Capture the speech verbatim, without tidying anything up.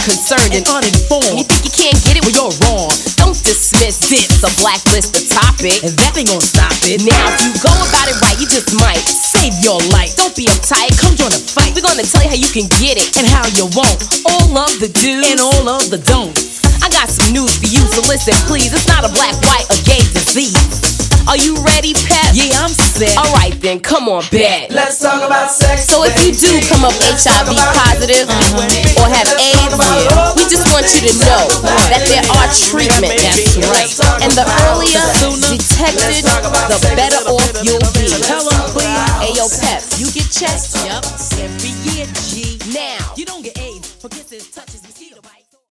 unconcerned and uninformed. You think you can't get it? Well, you're wrong. Don't dismiss this, a blacklist the topic. And that ain't gonna stop it. Now, if you go about it right, you just might save your life. Don't be uptight. Come join the fight. We're gonna tell you how you can get it and how you won't. All of the do's and all of the don'ts. I got some news for you, so listen, please. It's not a black, white, or gay disease. Are you ready, Pep? Yeah, I'm set. Alright then, come on, bet. Let's talk about sex. So if you do come up H I V positive uh-huh. or have AIDS, yeah, we just want you to know that there are treatments. That's right. And the earlier detected, the better off you'll be. Tell them, please. Hey, yo, Pep, you get checked? Yep.